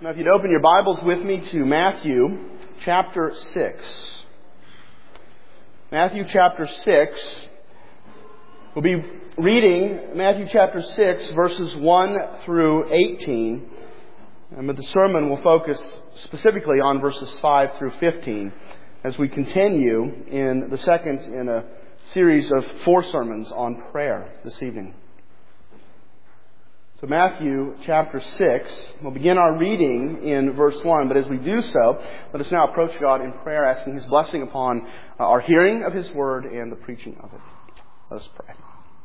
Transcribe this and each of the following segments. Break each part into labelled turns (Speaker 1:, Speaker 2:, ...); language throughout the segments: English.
Speaker 1: Now, if you'd open your Bibles with me to Matthew chapter 6. Matthew chapter 6. We'll be reading Matthew chapter 6, verses 1 through 18. But the sermon will focus specifically on verses 5 through 15 as we continue in the second in a series of 4 sermons on prayer this evening. So Matthew chapter 6, we'll begin our reading in verse 1. But as we do so, let us now approach God in prayer, asking His blessing upon our hearing of His Word and the preaching of it. Let us pray.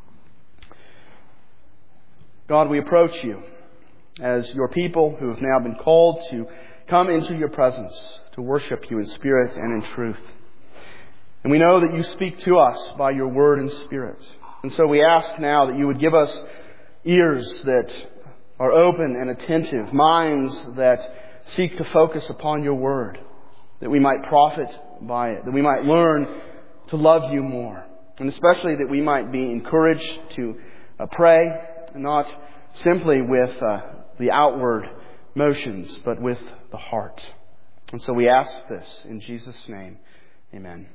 Speaker 1: God, we approach You as Your people who have now been called to come into Your presence, to worship You in spirit and in truth. And we know that You speak to us by Your Word and Spirit. And so we ask now that You would give us ears that are open and attentive, minds that seek to focus upon Your Word, that we might profit by it, that we might learn to love You more, and especially that we might be encouraged to pray, not simply with the outward motions, but with the heart. And so we ask this in Jesus' name. Amen.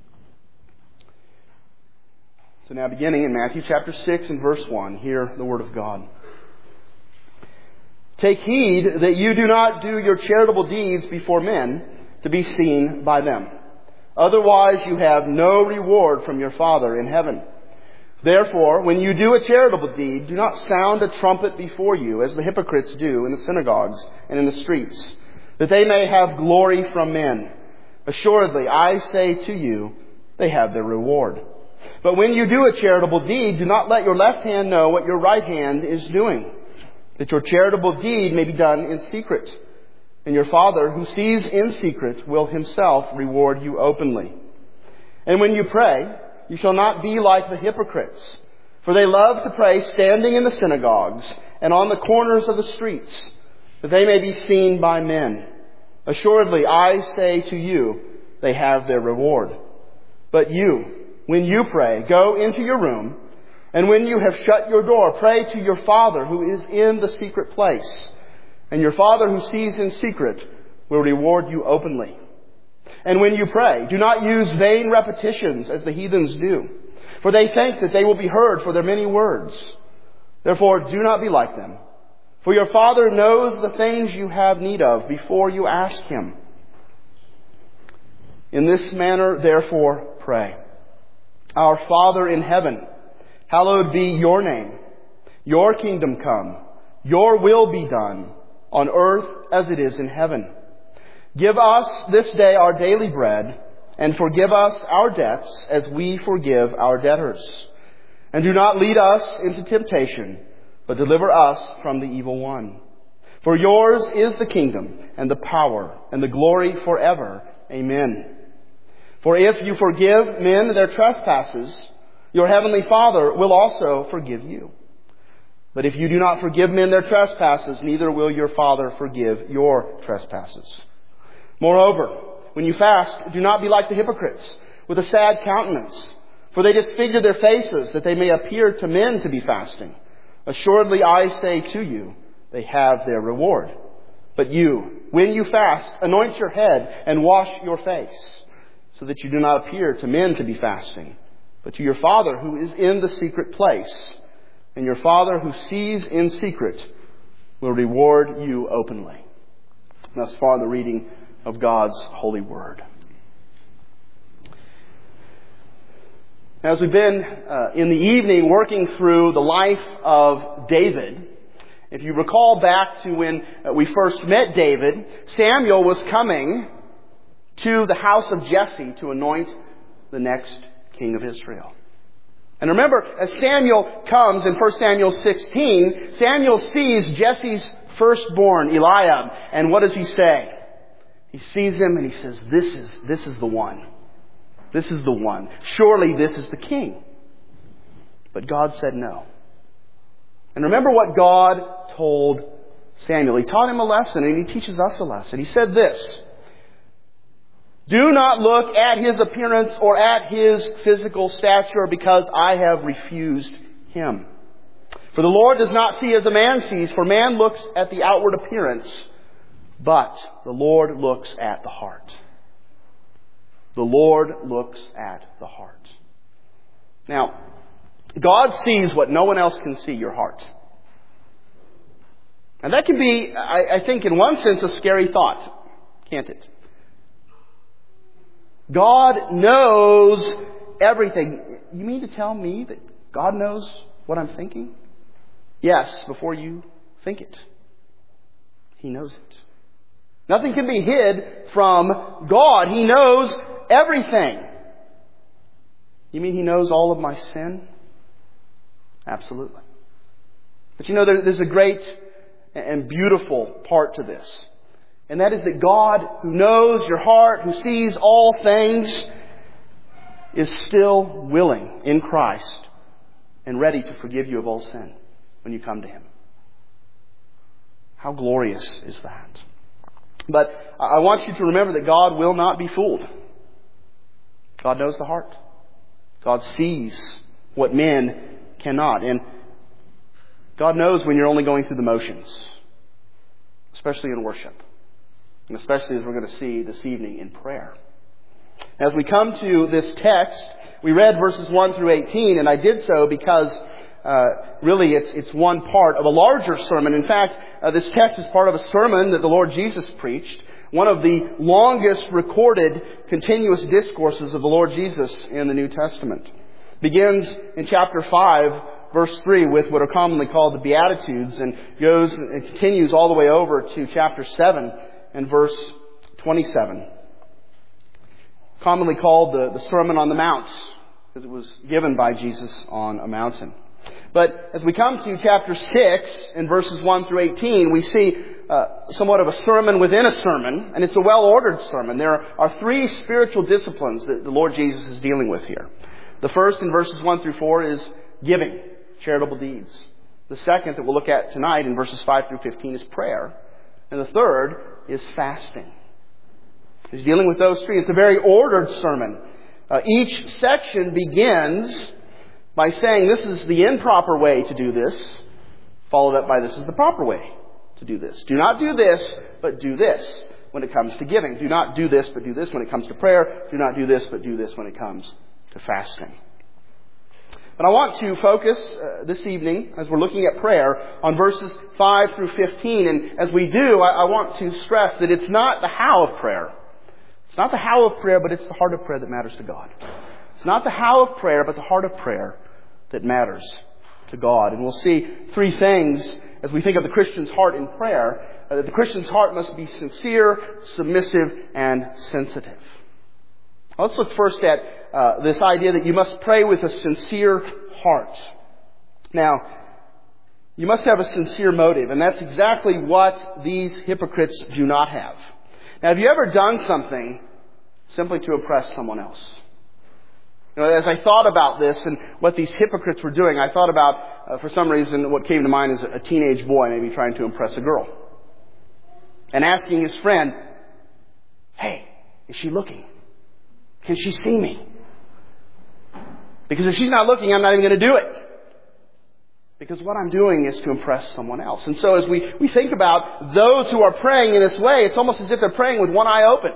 Speaker 1: So now beginning in Matthew chapter 6 and verse 1, hear the word of God. Take heed that you do not do your charitable deeds before men to be seen by them. Otherwise you have no reward from your Father in heaven. Therefore, when you do a charitable deed, do not sound a trumpet before you, as the hypocrites do in the synagogues and in the streets, that they may have glory from men. Assuredly, I say to you, they have their reward. But when you do a charitable deed, do not let your left hand know what your right hand is doing, that your charitable deed may be done in secret. And your Father, who sees in secret, will Himself reward you openly. And when you pray, you shall not be like the hypocrites, for they love to pray standing in the synagogues and on the corners of the streets, that they may be seen by men. Assuredly, I say to you, they have their reward. But you, when you pray, go into your room, and when you have shut your door, pray to your Father who is in the secret place. And your Father who sees in secret will reward you openly. And when you pray, do not use vain repetitions as the heathens do, for they think that they will be heard for their many words. Therefore, do not be like them, for your Father knows the things you have need of before you ask Him. In this manner, therefore, pray. Our Father in heaven, hallowed be Your name. Your kingdom come. Your will be done on earth as it is in heaven. Give us this day our daily bread, and forgive us our debts as we forgive our debtors. And do not lead us into temptation, but deliver us from the evil one. For Yours is the kingdom and the power and the glory forever. Amen. For if you forgive men their trespasses, your heavenly Father will also forgive you. But if you do not forgive men their trespasses, neither will your Father forgive your trespasses. Moreover, when you fast, do not be like the hypocrites, with a sad countenance, for they disfigure their faces, that they may appear to men to be fasting. Assuredly, I say to you, they have their reward. But you, when you fast, anoint your head and wash your face, so that you do not appear to men to be fasting, but to your Father who is in the secret place. And your Father who sees in secret will reward you openly. Thus far the reading of God's holy word. As we've been in the evening working through the life of David, if you recall back to when we first met David, Samuel was coming to the house of Jesse to anoint the next king of Israel. And remember, as Samuel comes in 1 Samuel 16, Samuel sees Jesse's firstborn, Eliab, and what does he say? He sees him and he says, this is the one. This is the one. Surely this is the king. But God said no. And remember what God told Samuel. He taught him a lesson, and He teaches us a lesson. He said this: do not look at his appearance or at his physical stature, because I have refused him. For the Lord does not see as a man sees, for man looks at the outward appearance, But the Lord looks at the heart. The Lord looks at the heart. Now, God sees what no one else can see, your heart. And that can be, I think, in one sense, a scary thought, can't it? God knows everything. You mean to tell me that God knows what I'm thinking? Yes, before you think it. He knows it. Nothing can be hid from God. He knows everything. You mean He knows all of my sin? Absolutely. But you know, there's a great and beautiful part to this. And that is that God, who knows your heart, who sees all things, is still willing in Christ and ready to forgive you of all sin when you come to Him. How glorious is that? But I want you to remember that God will not be fooled. God knows the heart. God sees what men cannot. And God knows when you're only going through the motions, especially in worship, and especially as we're going to see this evening in prayer. As we come to this text, we read verses 1 through 18, and I did so because really it's one part of a larger sermon. In fact, this text is part of a sermon that the Lord Jesus preached, one of the longest recorded continuous discourses of the Lord Jesus in the New Testament. Begins in chapter 5, verse 3, with what are commonly called the Beatitudes, and goes and continues all the way over to chapter 7 and verse 27. Commonly called the Sermon on the Mount, because it was given by Jesus on a mountain. But as we come to chapter 6 and verses 1 through 18, we see somewhat of a sermon within a sermon, and it's a well-ordered sermon. There are three spiritual disciplines that the Lord Jesus is dealing with here. The first, in verses 1 through 4, is giving, charitable deeds. The second that we'll look at tonight in verses 5 through 15 is prayer. And the third is fasting. He's dealing with those three. It's a very ordered sermon. Each section begins by saying this is the improper way to do this, followed up by this is the proper way to do this. Do not do this, but do this when it comes to giving. Do not do this, but do this when it comes to prayer. Do not do this, but do this when it comes to fasting. But I want to focus this evening, as we're looking at prayer, on verses 5 through 15. And as we do, I want to stress that it's not the how of prayer. It's not the how of prayer, but it's the heart of prayer that matters to God. It's not the how of prayer, but the heart of prayer that matters to God. And we'll see three things as we think of the Christian's heart in prayer. That the Christian's heart must be sincere, submissive, and sensitive. Let's look first at this idea that you must pray with a sincere heart. Now, you must have a sincere motive, and that's exactly what these hypocrites do not have. Now, have you ever done something simply to impress someone else? You know, as I thought about this and what these hypocrites were doing, I thought about, for some reason, what came to mind is a teenage boy maybe trying to impress a girl. And asking his friend, "Hey, is she looking? Can she see me? Because if she's not looking, I'm not even going to do it. Because what I'm doing is to impress someone else." And so as we think about those who are praying in this way, it's almost as if they're praying with one eye open.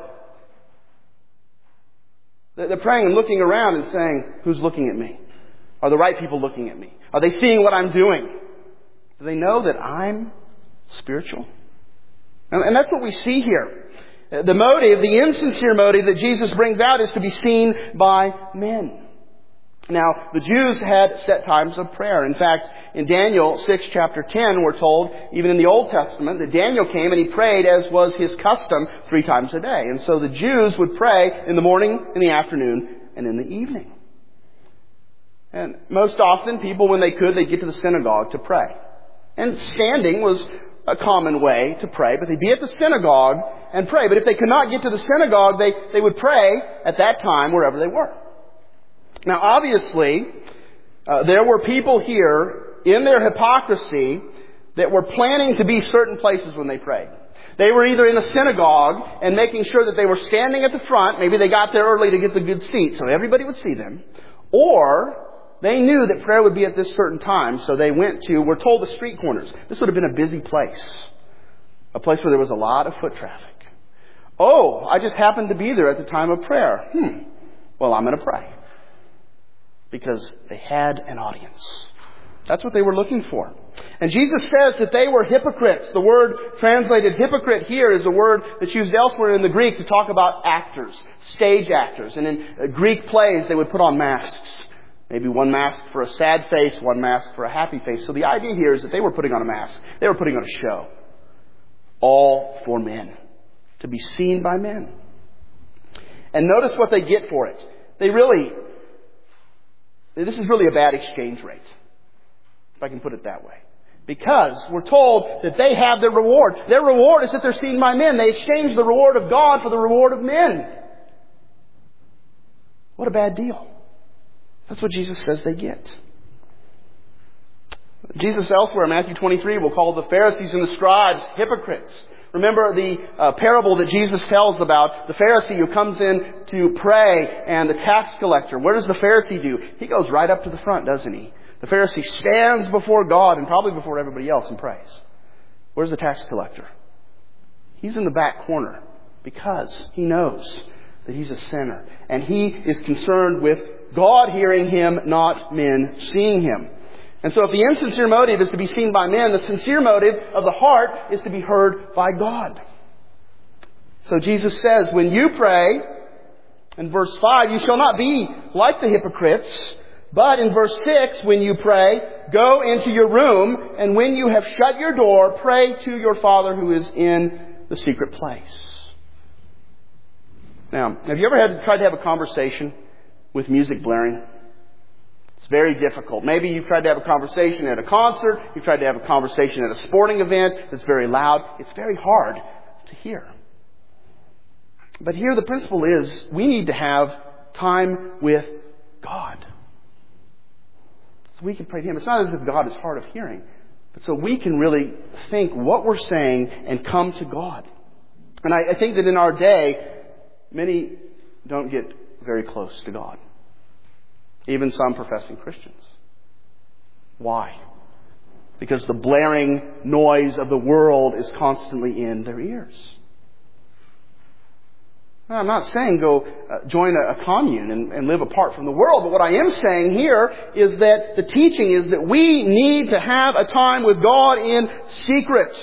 Speaker 1: They're praying and looking around and saying, who's looking at me? Are the right people looking at me? Are they seeing what I'm doing? Do they know that I'm spiritual? And that's what we see here. The motive, the insincere motive that Jesus brings out is to be seen by men. Now, the Jews had set times of prayer. In fact, in Daniel 6, chapter 10, we're told, even in the Old Testament, that Daniel came and he prayed as was his custom 3 times a day. And so the Jews would pray in the morning, in the afternoon, and in the evening. And most often, people, when they could, they'd get to the synagogue to pray. And standing was a common way to pray, but they'd be at the synagogue and pray. But if they could not get to the synagogue, they would pray at that time wherever they were. Now, obviously, there were people here in their hypocrisy that were planning to be certain places when they prayed. They were either in a synagogue and making sure that they were standing at the front. Maybe they got there early to get the good seat so everybody would see them. Or they knew that prayer would be at this certain time, so they went to, we're told, the street corners. This would have been a busy place. A place where there was a lot of foot traffic. Oh, I just happened to be there at the time of prayer. Well, I'm going to pray. Because they had an audience. That's what they were looking for. And Jesus says that they were hypocrites. The word translated hypocrite here is a word that's used elsewhere in the Greek to talk about actors, stage actors. And in Greek plays, they would put on masks. Maybe one mask for a sad face, one mask for a happy face. So the idea here is that they were putting on a mask. They were putting on a show. All for men. To be seen by men. And notice what they get for it. This is really a bad exchange rate. If I can put it that way. Because we're told that they have their reward. Their reward is that they're seen by men. They exchange the reward of God for the reward of men. What a bad deal. That's what Jesus says they get. Jesus elsewhere in Matthew 23 will call the Pharisees and the scribes hypocrites. Remember the parable that Jesus tells about the Pharisee who comes in to pray and the tax collector. What does the Pharisee do? He goes right up to the front, doesn't he? The Pharisee stands before God and probably before everybody else and prays. Where's the tax collector? He's in the back corner because he knows that he's a sinner. And he is concerned with God hearing him, not men seeing him. And so if the insincere motive is to be seen by men, the sincere motive of the heart is to be heard by God. So Jesus says, when you pray, in verse 5, you shall not be like the hypocrites. But in verse 6, when you pray, go into your room, and when you have shut your door, pray to your Father who is in the secret place. Now, have you ever tried to have a conversation with music blaring? It's very difficult. Maybe you've tried to have a conversation at a concert. You've tried to have a conversation at a sporting event that's very loud. It's very hard to hear. But here the principle is we need to have time with God. So we can pray to Him. It's not as if God is hard of hearing, but so we can really think what we're saying and come to God. And I think that in our day, many don't get very close to God. Even some professing Christians. Why? Because the blaring noise of the world is constantly in their ears. Now, I'm not saying go join a commune and live apart from the world, but what I am saying here is that the teaching is that we need to have a time with God in secret.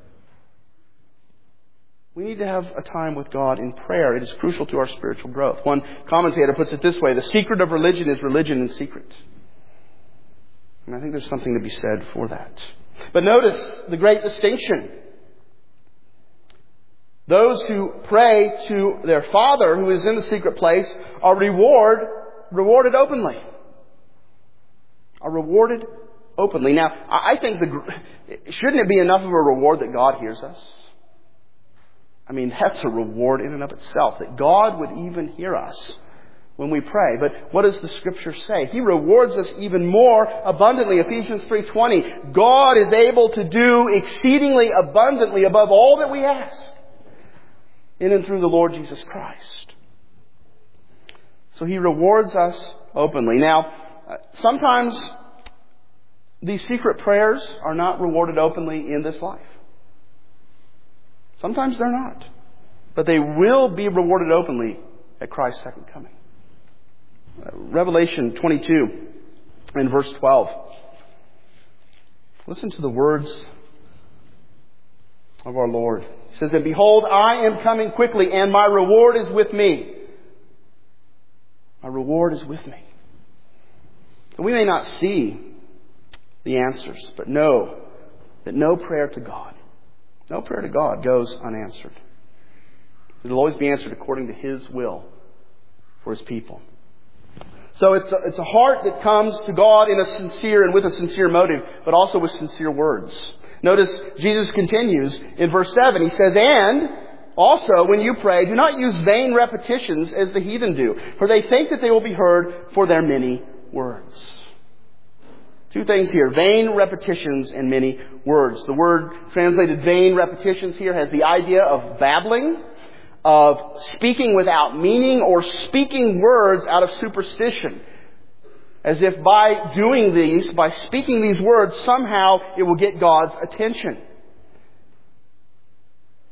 Speaker 1: We need to have a time with God in prayer. It is crucial to our spiritual growth. One commentator puts it this way: the secret of religion is religion in secret. And I think there's something to be said for that. But notice the great distinction. Those who pray to their Father who is in the secret place are rewarded openly. Are rewarded openly. Now, I think shouldn't it be enough of a reward that God hears us? I mean, that's a reward in and of itself, that God would even hear us when we pray. But what does the Scripture say? He rewards us even more abundantly. Ephesians 3:20. God is able to do exceedingly abundantly above all that we ask in and through the Lord Jesus Christ. So He rewards us openly. Now, sometimes these secret prayers are not rewarded openly in this life. Sometimes they're not. But they will be rewarded openly at Christ's second coming. Revelation 22 and verse 12. Listen to the words of our Lord. He says, "And behold, I am coming quickly, and my reward is with me." My reward is with me. So we may not see the answers, but know that no prayer to God goes unanswered. It will always be answered according to His will for His people. So it's a heart that comes to God in a sincere and with a sincere motive, but also with sincere words. Notice Jesus continues in verse 7. He says, "And also when you pray, do not use vain repetitions as the heathen do, for they think that they will be heard for their many words." Two things here: vain repetitions and many words. The word translated vain repetitions here has the idea of babbling, of speaking without meaning, or speaking words out of superstition. As if by speaking these words, somehow it will get God's attention.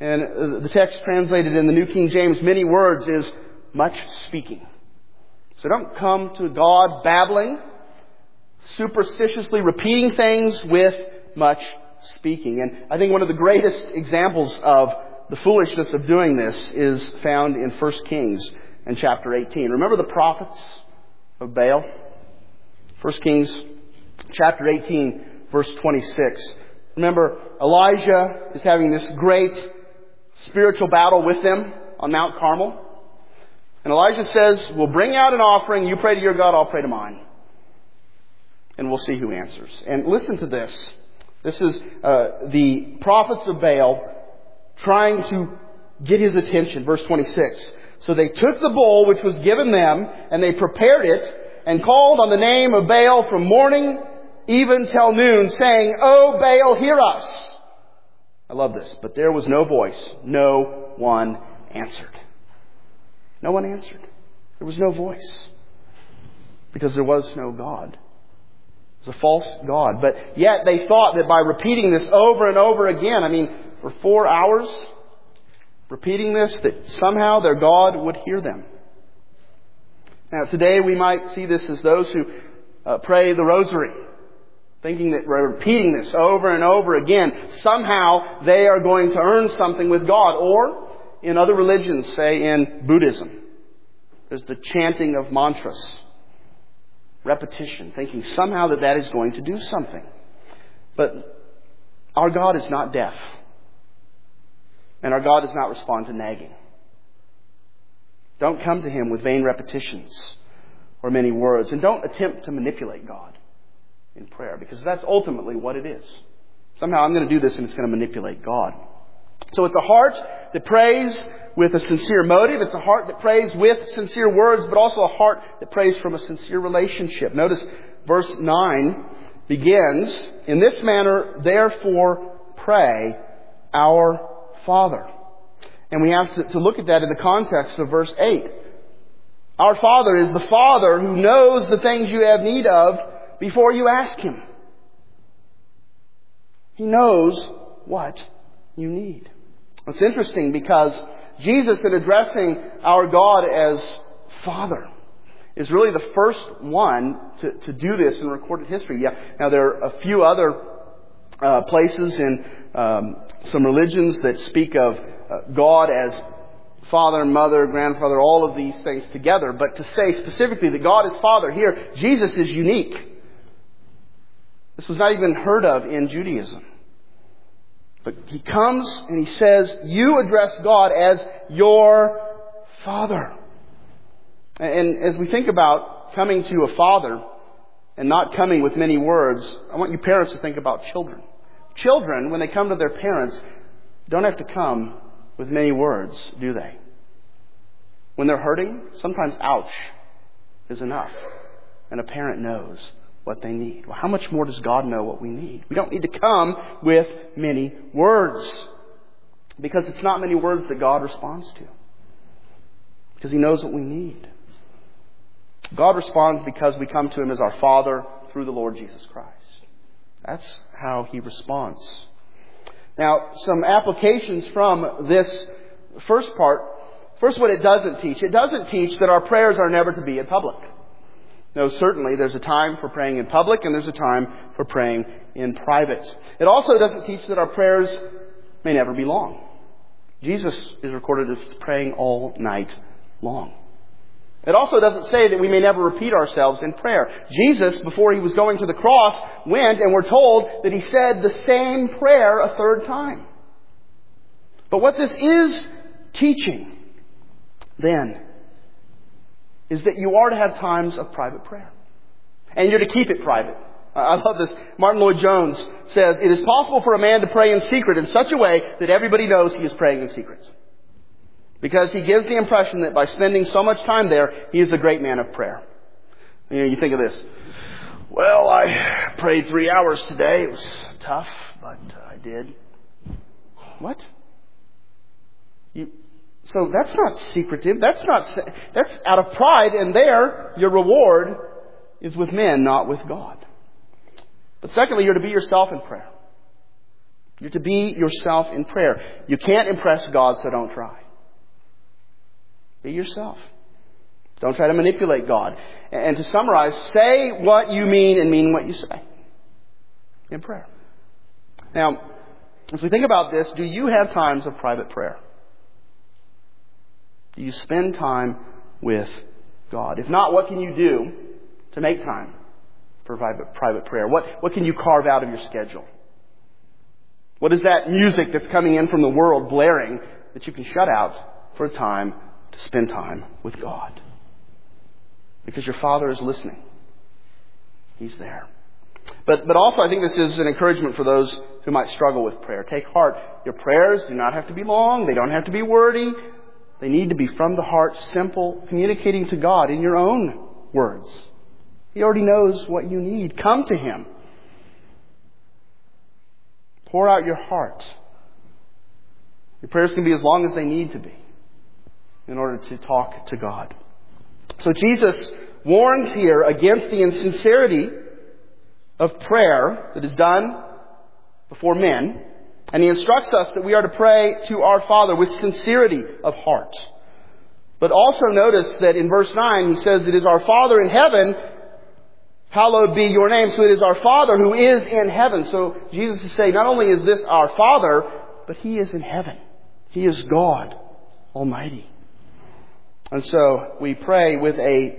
Speaker 1: And the text translated in the New King James, many words, is much speaking. So don't come to God babbling, superstitiously repeating things with much speaking. And I think one of the greatest examples of the foolishness of doing this is found in 1 Kings and chapter 18. Remember the prophets of Baal? 1 Kings chapter 18, verse 26. Remember, Elijah is having this great spiritual battle with them on Mount Carmel. And Elijah says, we'll bring out an offering. You pray to your God, I'll pray to mine. And we'll see who answers. And listen to this. This is the prophets of Baal trying to get his attention. Verse 26. So they took the bowl which was given them, and they prepared it, and called on the name of Baal from morning even till noon, saying, O Baal, hear us. I love this. But there was no voice. No one answered. No one answered. There was no voice. Because there was no God. It was a false God. But yet they thought that by repeating this over and over again, for 4 hours, repeating this, that somehow their God would hear them. Now today we might see this as those who pray the rosary, thinking that repeating this over and over again, somehow they are going to earn something with God. Or in other religions, say in Buddhism, there's the chanting of mantras, repetition, thinking somehow that is going to do something. But our God is not deaf. And our God does not respond to nagging. Don't come to Him with vain repetitions or many words. And don't attempt to manipulate God in prayer, because that's ultimately what it is. Somehow I'm going to do this and it's going to manipulate God. So it's a heart that prays with a sincere motive. It's a heart that prays with sincere words, but also a heart that prays from a sincere relationship. Notice verse 9 begins, in this manner, therefore pray, our Father. And we have to look at that in the context of verse 8. Our Father is the Father who knows the things you have need of before you ask Him. He knows what you need. It's interesting because Jesus, in addressing our God as Father, is really the first one to do this in recorded history. Yeah. Now there are a few other places in some religions that speak of God as Father, Mother, Grandfather, all of these things together. But to say specifically that God is Father here, Jesus is unique. This was not even heard of in Judaism. But He comes and He says, you address God as your Father. And as we think about coming to a father and not coming with many words, I want you parents to think about children. Children, when they come to their parents, don't have to come with many words, do they? When they're hurting, sometimes ouch is enough. And a parent knows what they need. Well, how much more does God know what we need? We don't need to come with many words, because it's not many words that God responds to. Because He knows what we need. God responds because we come to Him as our Father through the Lord Jesus Christ. That's how He responds. Now, some applications from this first part. First, what it doesn't teach. It doesn't teach that our prayers are never to be in public. No, certainly there's a time for praying in public and there's a time for praying in private. It also doesn't teach that our prayers may never be long. Jesus is recorded as praying all night long. It also doesn't say that we may never repeat ourselves in prayer. Jesus, before He was going to the cross, went and we're told that He said the same prayer a third time. But what this is teaching, then, is that you are to have times of private prayer. And you're to keep it private. I love this. Martin Lloyd-Jones says, it is possible for a man to pray in secret in such a way that everybody knows he is praying in secret. Because he gives the impression that by spending so much time there, he is a great man of prayer. You think of this. Well, I prayed 3 hours today. It was tough, but I did. What? So that's not secretive. That's out of pride, and there your reward is with men, not with God. But secondly, you're to be yourself in prayer. You're to be yourself in prayer. You can't impress God, so don't try. Be yourself. Don't try to manipulate God. And to summarize, say what you mean and mean what you say in prayer. Now, as we think about this, do you have times of private prayer? Do you spend time with God? If not, what can you do to make time for private prayer? What can you carve out of your schedule? What is that music that's coming in from the world blaring that you can shut out for a time to spend time with God? Because your Father is listening. He's there. But also I think this is an encouragement for those who might struggle with prayer. Take heart. Your prayers do not have to be long. They don't have to be wordy. They need to be from the heart, simple, communicating to God in your own words. He already knows what you need. Come to Him. Pour out your heart. Your prayers can be as long as they need to be in order to talk to God. So Jesus warns here against the insincerity of prayer that is done before men. And He instructs us that we are to pray to our Father with sincerity of heart. But also notice that in verse 9 He says, "It is our Father in heaven, hallowed be your name." So it is our Father who is in heaven. So Jesus is saying, not only is this our Father, but He is in heaven. He is God Almighty. And so we pray with a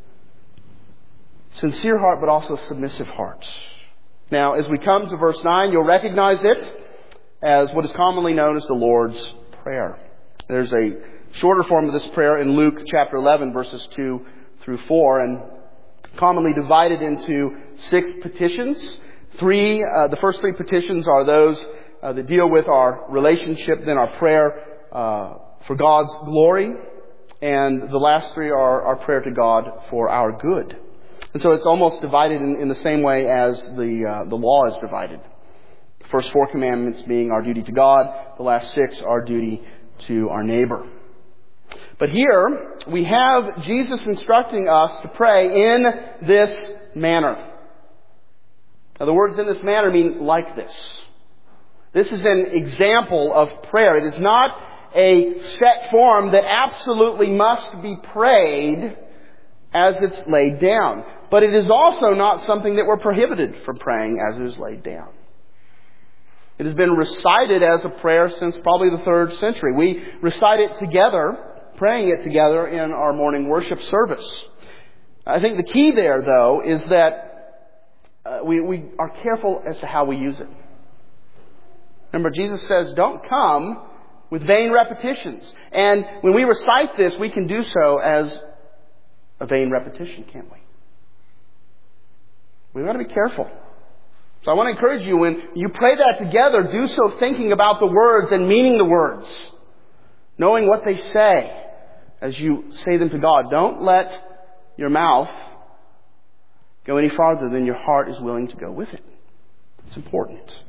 Speaker 1: sincere heart, but also a submissive heart. Now, as we come to verse 9, you'll recognize it as what is commonly known as the Lord's Prayer. There's a shorter form of this prayer in Luke chapter 11, verses 2 through 4, and commonly divided into 6 petitions. The first 3 petitions are those that deal with our relationship, then our prayer for God's glory, and the last 3 are our prayer to God for our good. And so it's almost divided in the same way as the law is divided. The first 4 commandments being our duty to God, the last 6 our duty to our neighbor. But here we have Jesus instructing us to pray in this manner. Now the words "in this manner" mean like this. This is an example of prayer. It is not a set form that absolutely must be prayed as it's laid down. But it is also not something that we're prohibited from praying as it is laid down. It has been recited as a prayer since probably the 3rd century. We recite it together, praying it together in our morning worship service. I think the key there, though, is that we are careful as to how we use it. Remember, Jesus says, don't come with vain repetitions. And when we recite this, we can do so as a vain repetition, can't we? We've got to be careful. So I want to encourage you, when you pray that together, do so thinking about the words and meaning the words. Knowing what they say as you say them to God. Don't let your mouth go any farther than your heart is willing to go with it. It's important.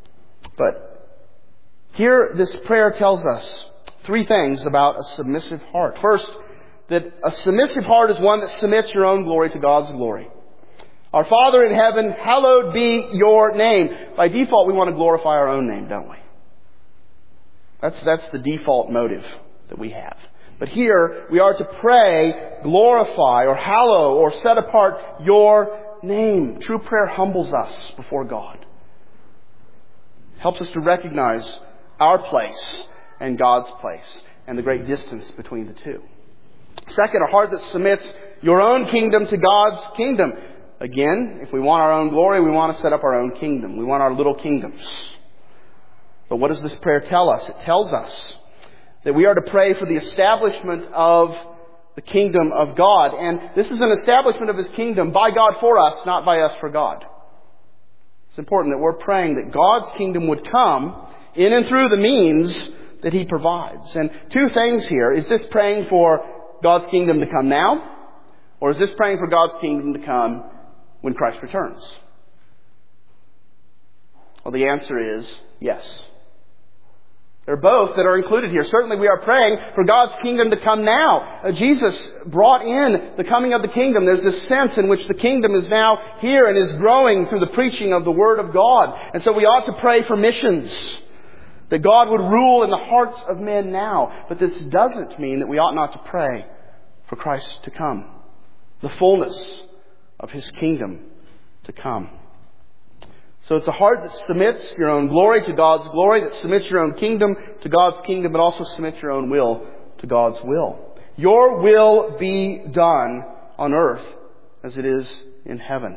Speaker 1: But here this prayer tells us 3 things about a submissive heart. First, that a submissive heart is one that submits your own glory to God's glory. Our Father in heaven, hallowed be your name. By default, we want to glorify our own name, don't we? That's the default motive that we have. But here, we are to pray, glorify, or hallow, or set apart your name. True prayer humbles us before God. Helps us to recognize our place and God's place, and the great distance between the two. Second, a heart that submits your own kingdom to God's kingdom. Again, if we want our own glory, we want to set up our own kingdom. We want our little kingdoms. But what does this prayer tell us? It tells us that we are to pray for the establishment of the kingdom of God. And this is an establishment of His kingdom by God for us, not by us for God. It's important that we're praying that God's kingdom would come in and through the means that He provides. And 2 things here. Is this praying for God's kingdom to come now? Or is this praying for God's kingdom to come when Christ returns? Well, the answer is yes. There are both that are included here. Certainly we are praying for God's kingdom to come now. Jesus brought in the coming of the kingdom. There's this sense in which the kingdom is now here and is growing through the preaching of the Word of God. And so we ought to pray for missions, that God would rule in the hearts of men now. But this doesn't mean that we ought not to pray for Christ to come, the fullness of His kingdom to come. So it's a heart that submits your own glory to God's glory, that submits your own kingdom to God's kingdom, but also submits your own will to God's will. Your will be done on earth as it is in heaven.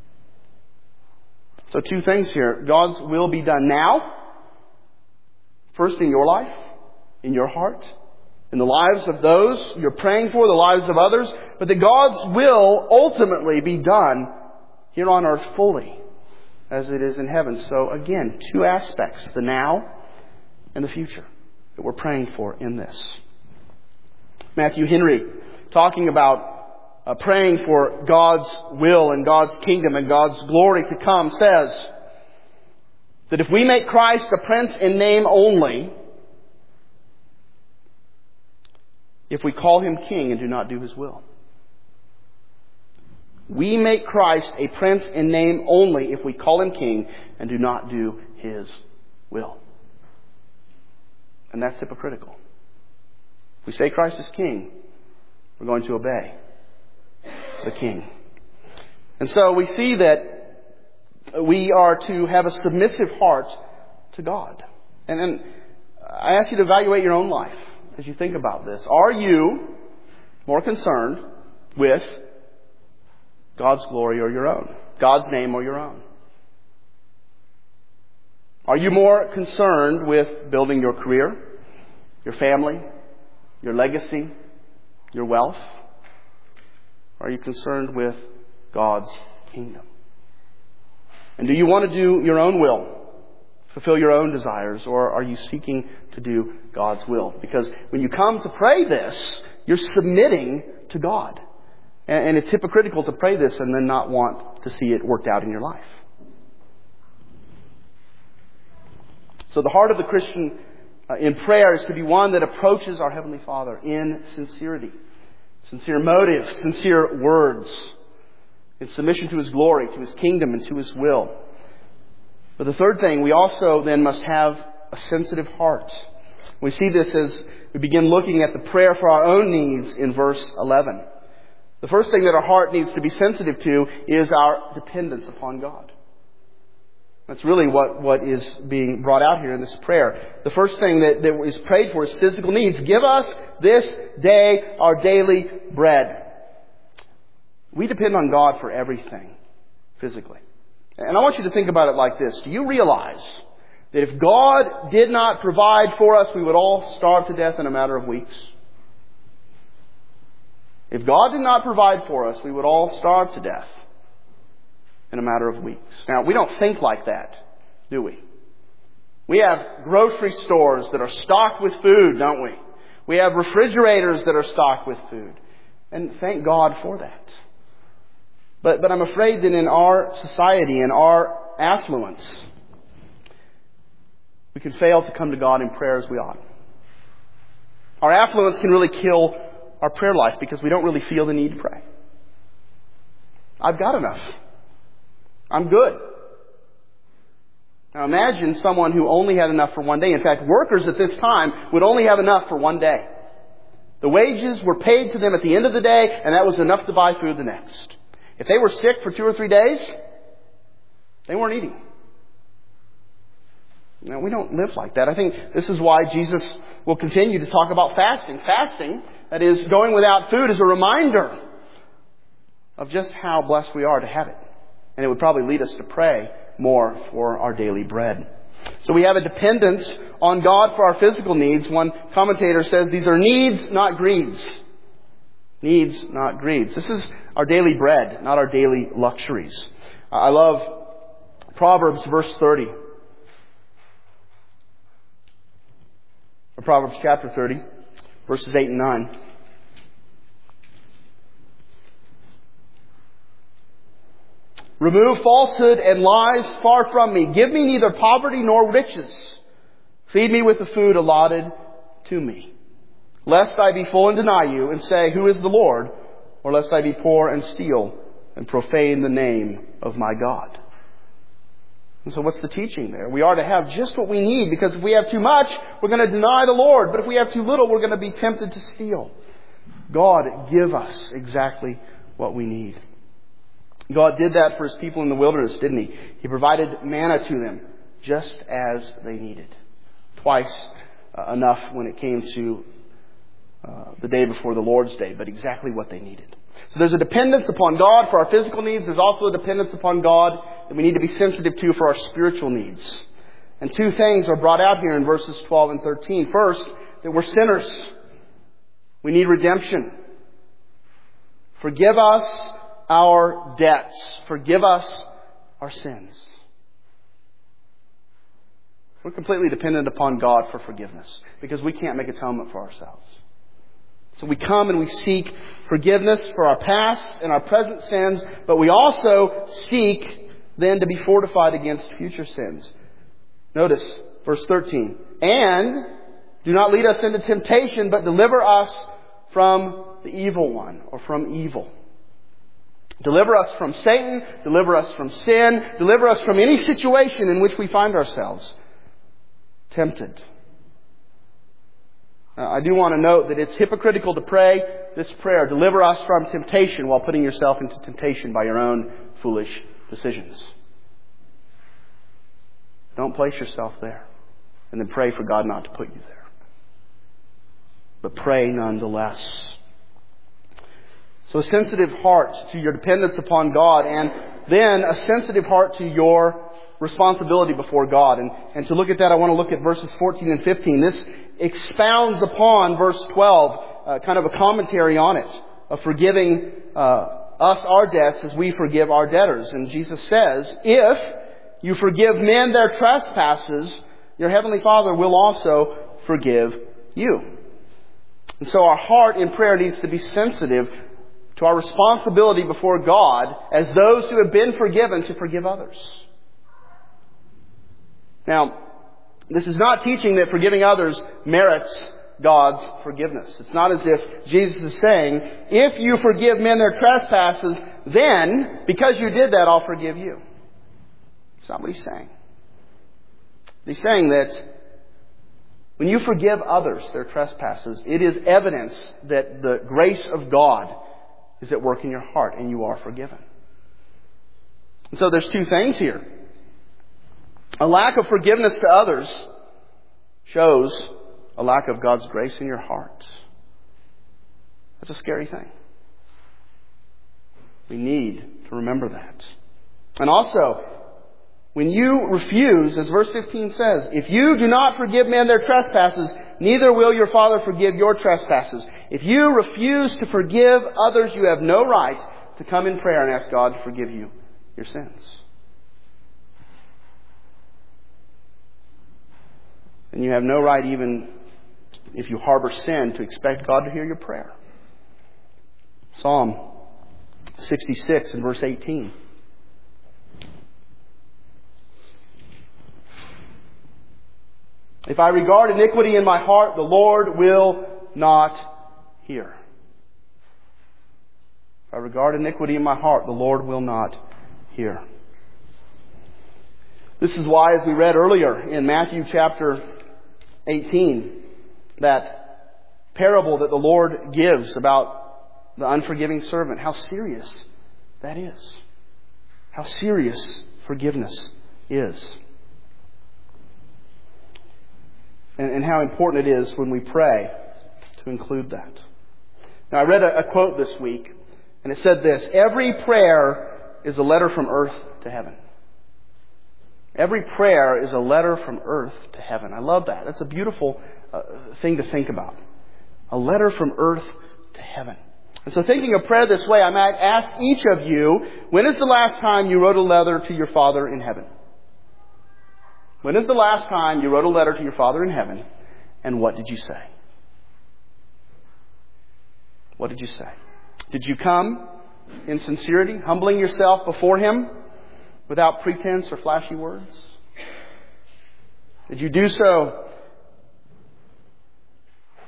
Speaker 1: So two things here. God's will be done now. First in your life, in your heart, in the lives of those you're praying for, the lives of others, but that God's will ultimately be done here on earth fully as it is in heaven. So again, two aspects, the now and the future, that we're praying for in this. Matthew Henry, talking about praying for God's will and God's kingdom and God's glory to come, says that if we make Christ a prince in name only, if we call Him king and do not do His will. We make Christ a prince in name only if we call Him king and do not do His will. And that's hypocritical. If we say Christ is king, we're going to obey the king. And so we see that we are to have a submissive heart to God. And I ask you to evaluate your own life as you think about this. Are you more concerned with God's glory or your own? God's name or your own? Are you more concerned with building your career, your family, your legacy, your wealth? Or are you concerned with God's kingdom? And do you want to do your own will, fulfill your own desires, or are you seeking to do God's will? Because when you come to pray this, you're submitting to God. And it's hypocritical to pray this and then not want to see it worked out in your life. So the heart of the Christian in prayer is to be one that approaches our Heavenly Father in sincerity, sincere motives, sincere words, in submission to His glory, to His kingdom, and to His will. But the third thing, we also then must have a sensitive heart. We see this as we begin looking at the prayer for our own needs in verse 11. The first thing that our heart needs to be sensitive to is our dependence upon God. That's really what is being brought out here in this prayer. The first thing that is prayed for is physical needs. Give us this day our daily bread. We depend on God for everything physically. And I want you to think about it like this. Do you realize that if God did not provide for us, we would all starve to death in a matter of weeks? If God did not provide for us, we would all starve to death in a matter of weeks. Now, we don't think like that, do we? We have grocery stores that are stocked with food, don't we? We have refrigerators that are stocked with food. And thank God for that. But I'm afraid that in our society, in our affluence, we can fail to come to God in prayer as we ought. Our affluence can really kill our prayer life because we don't really feel the need to pray. I've got enough. I'm good. Now imagine someone who only had enough for one day. In fact, workers at this time would only have enough for one day. The wages were paid to them at the end of the day, and that was enough to buy food the next. If they were sick for 2 or 3 days, they weren't eating. Now, we don't live like that. I think this is why Jesus will continue to talk about fasting. Fasting, that is, going without food, is a reminder of just how blessed we are to have it. And it would probably lead us to pray more for our daily bread. So we have a dependence on God for our physical needs. One commentator says these are needs, not greeds. Needs, not greeds. This is our daily bread, not our daily luxuries. I love Proverbs verse 30. Or Proverbs chapter 30, verses 8 and 9. Remove falsehood and lies far from me. Give me neither poverty nor riches. Feed me with the food allotted to me, lest I be full and deny you and say, who is the Lord? Or lest I be poor and steal and profane the name of my God. And so what's the teaching there? We are to have just what we need, because if we have too much, we're going to deny the Lord. But if we have too little, we're going to be tempted to steal. God, give us exactly what we need. God did that for His people in the wilderness, didn't He? He provided manna to them just as they needed. Twice enough when it came to the day before the Lord's Day, but exactly what they needed. So there's a dependence upon God for our physical needs. There's also a dependence upon God that we need to be sensitive to for our spiritual needs. And two things are brought out here in verses 12 and 13. First, that we're sinners. We need redemption. Forgive us our debts. Forgive us our sins. We're completely dependent upon God for forgiveness because we can't make atonement for ourselves. So we come and we seek forgiveness for our past and our present sins, but we also seek then to be fortified against future sins. Notice verse 13. And do not lead us into temptation, but deliver us from the evil one, or from evil. Deliver us from Satan, deliver us from sin, deliver us from any situation in which we find ourselves tempted. I do want to note that it's hypocritical to pray this prayer, deliver us from temptation, while putting yourself into temptation by your own foolish decisions. Don't place yourself there and then pray for God not to put you there. But pray nonetheless. So a sensitive heart to your dependence upon God, and then a sensitive heart to your responsibility before God. And to look at that, I want to look at verses 14 and 15. This expounds upon verse 12, kind of a commentary on it, of forgiving us our debts as we forgive our debtors. And Jesus says, if you forgive men their trespasses, your heavenly Father will also forgive you. And so our heart in prayer needs to be sensitive to our responsibility before God as those who have been forgiven to forgive others. Now, this is not teaching that forgiving others merits God's forgiveness. It's not as if Jesus is saying, if you forgive men their trespasses, then, because you did that, I'll forgive you. That's not what He's saying. He's saying that when you forgive others their trespasses, it is evidence that the grace of God is at work in your heart and you are forgiven. And so there's two things here. A lack of forgiveness to others shows a lack of God's grace in your heart. That's a scary thing. We need to remember that. And also, when you refuse, as verse 15 says, if you do not forgive men their trespasses, neither will your Father forgive your trespasses. If you refuse to forgive others, you have no right to come in prayer and ask God to forgive you your sins. And you have no right, even if you harbor sin, to expect God to hear your prayer. Psalm 66 and verse 18. If I regard iniquity in my heart, the Lord will not hear. If I regard iniquity in my heart, the Lord will not hear. This is why, as we read earlier in Matthew chapter 18, that parable that the Lord gives about the unforgiving servant, how serious that is. How serious forgiveness is. And how important it is when we pray to include that. Now, I read a quote this week, and it said this: every prayer is a letter from earth to heaven. Every prayer is a letter from earth to heaven. I love that. That's a beautiful thing to think about. A letter from earth to heaven. And so thinking of prayer this way, I might ask each of you, when is the last time you wrote a letter to your Father in heaven? When is the last time you wrote a letter to your Father in heaven, and what did you say? What did you say? Did you come in sincerity, humbling yourself before Him without pretense or flashy words? Did you do so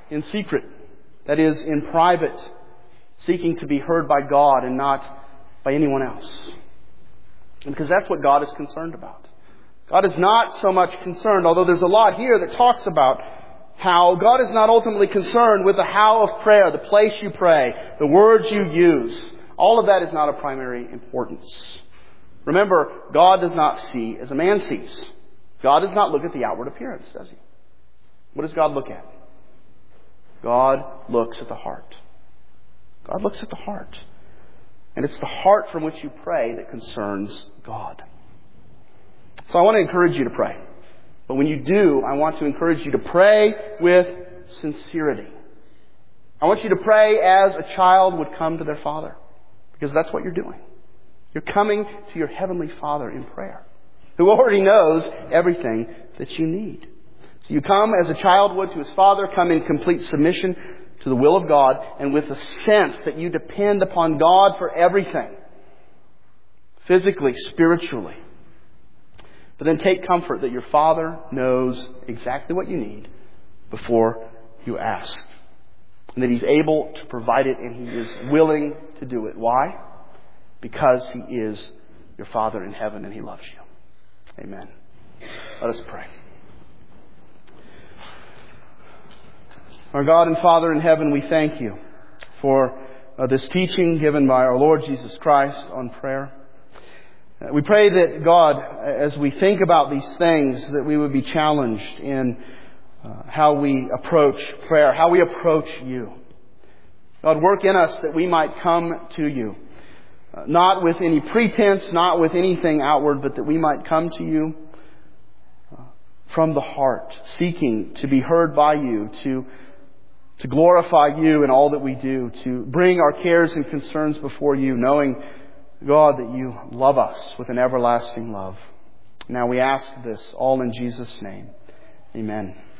Speaker 1: in secret, that is, in private, seeking to be heard by God and not by anyone else. Because that's what God is concerned about. God is not so much concerned, although there's a lot here that talks about how God is not ultimately concerned with the how of prayer, the place you pray, the words you use. All of that is not of primary importance. Remember, God does not see as a man sees. God does not look at the outward appearance, does He? What does God look at? God looks at the heart. God looks at the heart. And it's the heart from which you pray that concerns God. So I want to encourage you to pray. But when you do, I want to encourage you to pray with sincerity. I want you to pray as a child would come to their father. Because that's what you're doing. You're coming to your Heavenly Father in prayer, who already knows everything that you need. So you come as a child would to his Father, come in complete submission to the will of God, and with a sense that you depend upon God for everything. Physically, spiritually. But then take comfort that your Father knows exactly what you need before you ask. And that He's able to provide it, and He is willing to do it. Why? Because He is your Father in heaven and He loves you. Amen. Let us pray. Our God and Father in heaven, we thank You for this teaching given by our Lord Jesus Christ on prayer. We pray that, God, as we think about these things, that we would be challenged in how we approach prayer, how we approach You. God, work in us that we might come to You, not with any pretense, not with anything outward, but that we might come to You from the heart, seeking to be heard by You, to glorify You in all that we do, to bring our cares and concerns before You, knowing, God, that You love us with an everlasting love. Now we ask this all in Jesus' name. Amen.